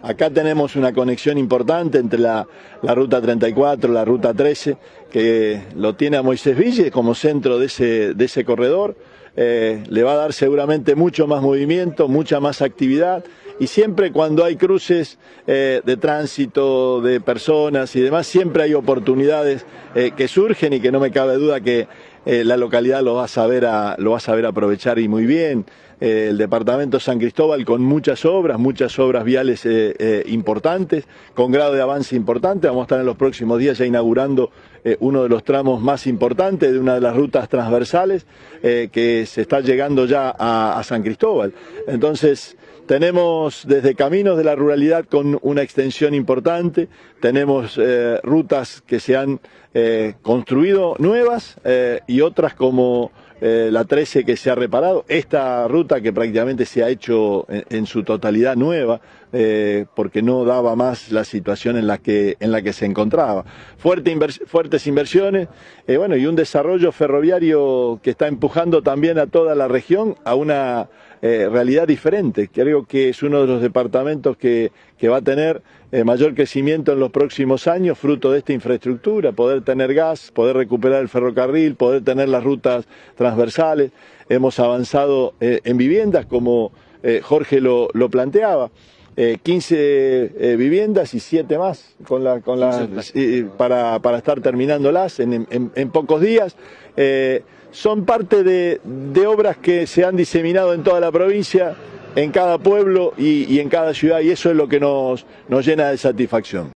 Acá tenemos una conexión importante entre la Ruta 34, la Ruta 13, que lo tiene a Moisés Ville como centro de ese corredor. Le va a dar seguramente mucho más movimiento, mucha más actividad, y siempre cuando hay cruces de tránsito, de personas y demás, siempre hay oportunidades que surgen y que no me cabe duda que la localidad lo va a saber aprovechar y muy bien. El departamento San Cristóbal con muchas obras viales importantes, con grado de avance importante. Vamos a estar en los próximos días ya inaugurando uno de los tramos más importantes de una de las rutas transversales que se está llegando ya a San Cristóbal. Entonces, tenemos desde caminos de la ruralidad con una extensión importante, tenemos rutas que se han construido nuevas y otras como la 13 que se ha reparado, esta ruta que prácticamente se ha hecho en su totalidad nueva, porque no daba más la situación en la que se encontraba. Fuertes inversiones, bueno, y un desarrollo ferroviario que está empujando también a toda la región a una realidad diferente. Creo que es uno de los departamentos que va a tener mayor crecimiento en los próximos años, fruto de esta infraestructura, poder tener gas, poder recuperar el ferrocarril, poder tener las rutas transversales. Hemos avanzado en viviendas, como Jorge lo planteaba. 15 viviendas y 7 más para estar terminándolas en pocos días. Son parte de obras que se han diseminado en toda la provincia, en cada pueblo y en cada ciudad, y eso es lo que nos llena de satisfacción.